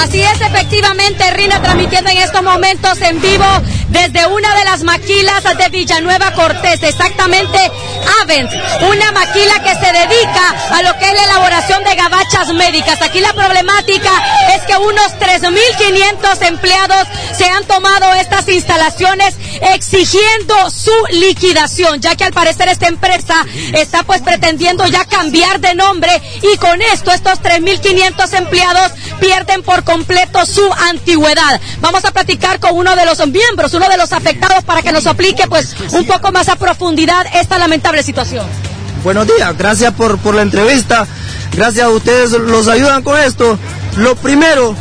Así es, efectivamente, Rina, transmitiendo en estos momentos en vivo desde una de las maquilas de Villanueva Cortés, exactamente Avent, una maquila que se dedica a lo que es la elaboración de gabachas médicas. Aquí la problemática es que unos 3.500 empleados se han tomado estas instalaciones exigiendo su liquidación, ya que al parecer esta empresa está pues pretendiendo ya cambiar de nombre y con esto estos 3.500 empleados pierden por completo su antigüedad. Vamos a platicar con uno de los miembros, uno de los afectados, para que nos aplique pues un poco más a profundidad esta lamentable situación. Buenos días, gracias por la entrevista, gracias a ustedes, los ayudan con esto. Lo primero,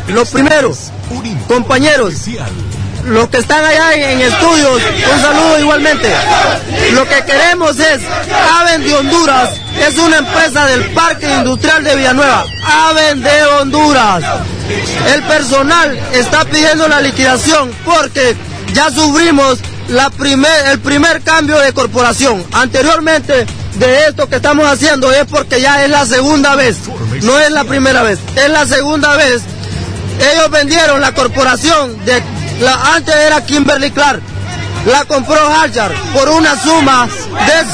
compañeros, los que están allá en estudios, un saludo igualmente. Lo que queremos es, Avent de Honduras es una empresa del Parque Industrial de Villanueva, Avent de Honduras. El personal está pidiendo la liquidación porque ya sufrimos el primer cambio de corporación. Anteriormente de esto que estamos haciendo es porque ya es la segunda vez, no es la primera vez, es la segunda vez. Ellos vendieron la corporación antes era Kimberly Clark, la compró Haljar por una suma de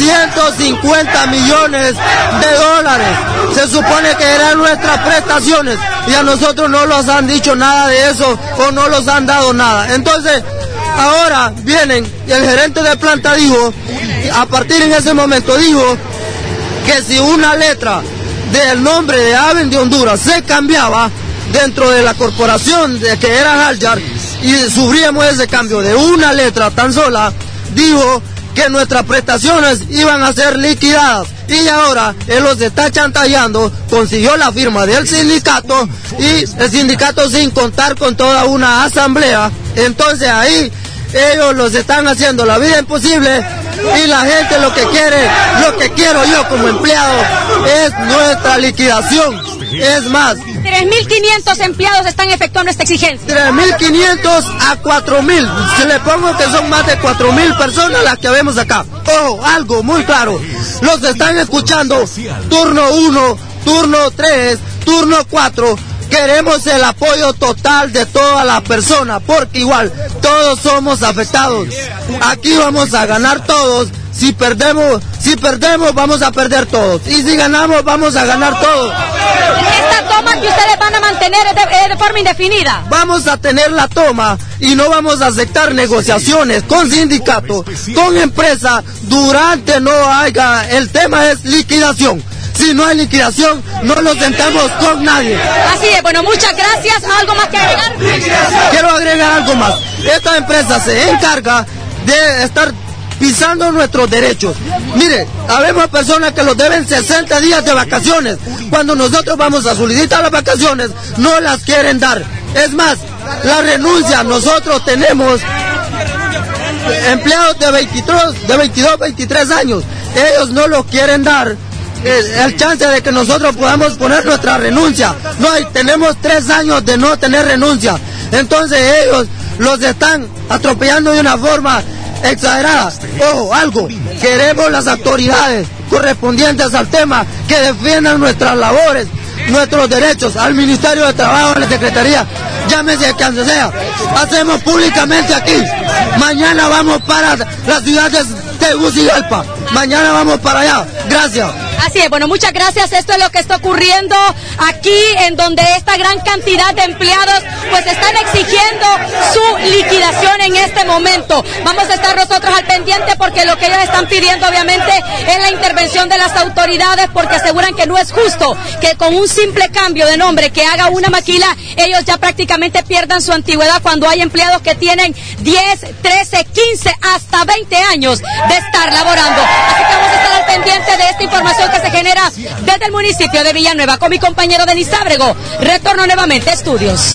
750 millones de dólares. Se supone que eran nuestras prestaciones y a nosotros no nos han dicho nada de eso o no nos han dado nada. Entonces, ahora vienen y el gerente de planta dijo, a partir en ese momento dijo que si una letra del nombre de Avent de Honduras se cambiaba dentro de la corporación que era Haljar y sufríamos ese cambio de una letra tan sola, dijo que nuestras prestaciones iban a ser liquidadas. Y ahora él los está chantajeando, consiguió la firma del sindicato y el sindicato sin contar con toda una asamblea. Entonces ahí ellos los están haciendo la vida imposible y la gente lo que quiere, lo que quiero yo como empleado es nuestra liquidación. Es más, 3.500 empleados están efectuando esta exigencia. 3.500 a 4.000. Si le pongo que son más de 4.000 personas las que vemos acá. Ojo, algo muy claro. Los están escuchando. Turno 1, turno 3, turno 4. Queremos el apoyo total de todas las personas, porque igual todos somos afectados. Aquí vamos a ganar todos. Si perdemos vamos a perder todos. Y si ganamos vamos a ganar todos. ¿Esta toma que ustedes van a mantener de forma indefinida? Vamos a tener la toma y no vamos a aceptar negociaciones con sindicatos, con empresas, durante no haya, el tema es liquidación. Si no hay liquidación, no nos sentamos con nadie. Así es, bueno, muchas gracias. ¿Algo más que agregar? Quiero agregar algo más. Esta empresa se encarga de estar pisando nuestros derechos. Mire, habemos personas que los deben 60 días de vacaciones. Cuando nosotros vamos a solicitar las vacaciones, no las quieren dar. Es más, la renuncia, nosotros tenemos empleados de 22, 23 años. Ellos no los quieren dar el chance de que nosotros podamos poner nuestra renuncia. No, tenemos 3 años de no tener renuncia. Entonces ellos los están atropellando de una forma exagerada. Ojo, algo, queremos las autoridades correspondientes al tema que defiendan nuestras labores, nuestros derechos, al Ministerio de Trabajo, a la Secretaría, llámese a quien sea. Hacemos públicamente aquí. Mañana vamos para la ciudad de Tegucigalpa. Mañana vamos para allá. Gracias. Así es, bueno, muchas gracias. Esto es lo que está ocurriendo aquí, en donde esta gran cantidad de empleados pues están exigiendo su liquidación en este momento. Vamos a estar nosotros al pendiente porque lo que ellos están pidiendo obviamente es la intervención de las autoridades, porque aseguran que no es justo que con un simple cambio de nombre que haga una maquila, ellos ya prácticamente pierdan su antigüedad cuando hay empleados que tienen 10, 13, 15, hasta 20 años de estar laborando. Así que vamos a estar al pendiente de esta información que se genera desde el municipio de Villanueva con mi compañero Denis Ábrego. Retorno nuevamente a estudios.